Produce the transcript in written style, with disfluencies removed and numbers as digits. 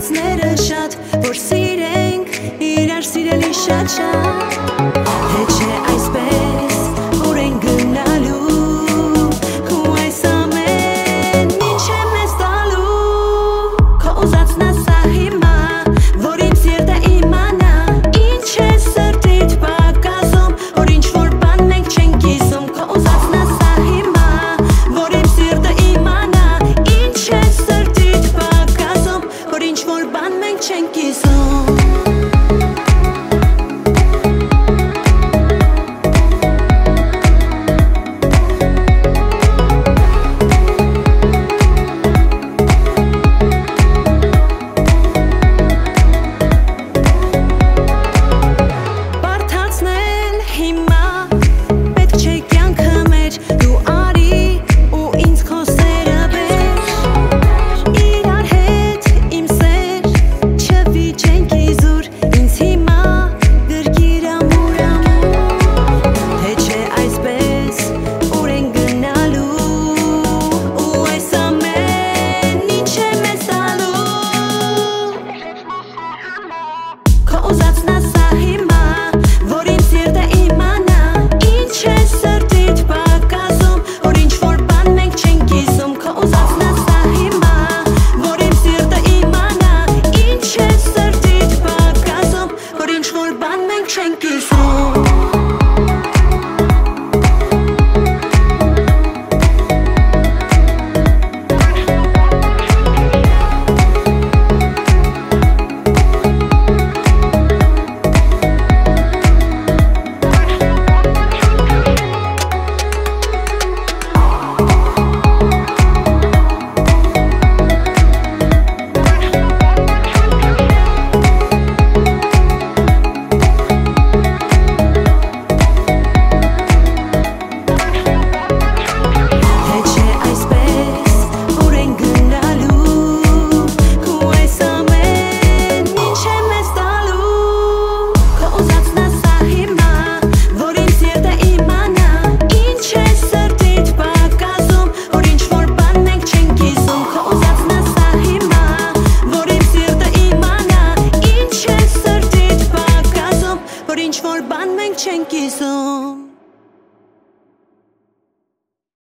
Հարցները շատ, որ սիրենք իրար սիրելի շատ Թե չէ այսպես, որ են գնալու Ու այս ամեն ինչ է մեզ տալու Քո ուզածն ասա հիմա, որ իմ սիրտը իմանա Ինչ է սրտիդ պակասում, որ ինչ-որ բան մենք չենք կիսում Քո ուզածն ասա հիմա, որ իմ սիրտը իմանա Ինչ է սրտիդ պակասում, որ ինչ-որ բան մենք չենք կիսում Չենք կիսում ինչ-որ բան մենք չենք կիսում